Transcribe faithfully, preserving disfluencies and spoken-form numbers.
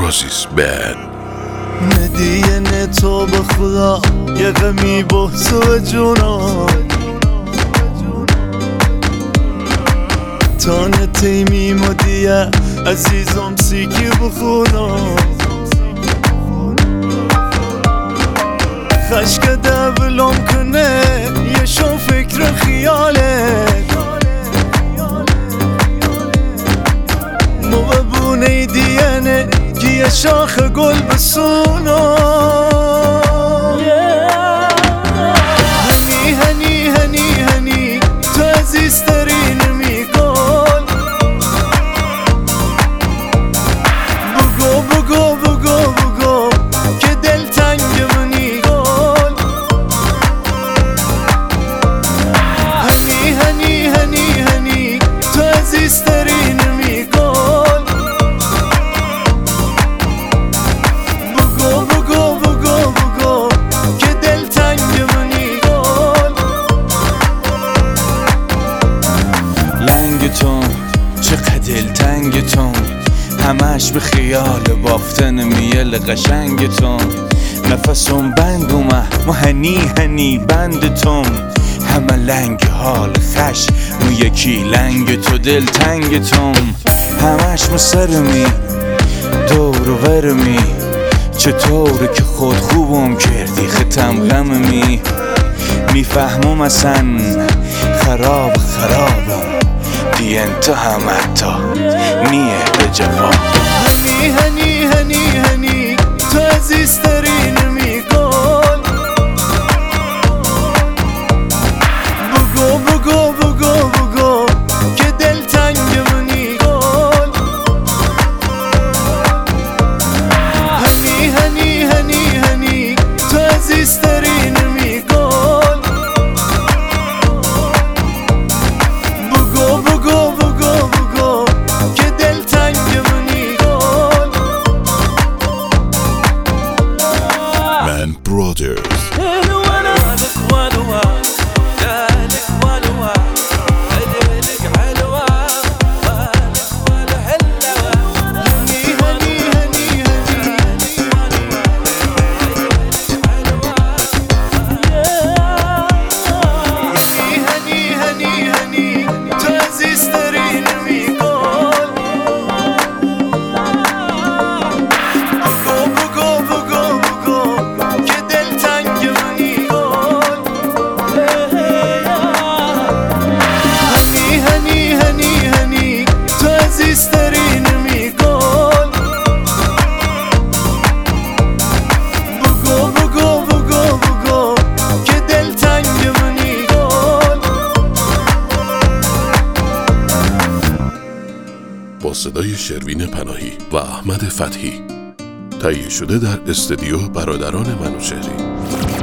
Roses Band. هدیه تو به خدا یه غمی بحث و جونا تانه تیمیم و دیه عزیزم سیکی بخونا خشک دبلم کنه یه شو فکر خیاله مو ببونه دیانه که یه شاخ گل بسونا هنی هنی هنی هنی تو عزیزترین میگل بگو بگو بگو بگو که دل تنگ منی گل هنی هنی هنی هنی تو عزیزترین میگل چقدر دلتنگتون همش به خیال بافتن میل قشنگتون نفسم بند اومه و هنی هنی بندتون همه لنگ حال خش و یکی لنگ تو دلتنگتون همش مسرمی دور و ورمی چطوره که خود خوبم کردی ختم غممی میفهمم اصلا خراب خرابم بی انت هم حتی نیه به جواب هنی هنی هنی هنی تو عزیزترین میگل بگو بگو بگو بگو که دل تنگ منی گل هنی هنی هنی هنی تو عزیزترین میگل Brothers. عزیزترین میگل بگو بگو بگو بگو که دل تنگ منی گل با صدای شروین پناهی و احمد فتحی تهیه شده در استودیو برادران منوچهری.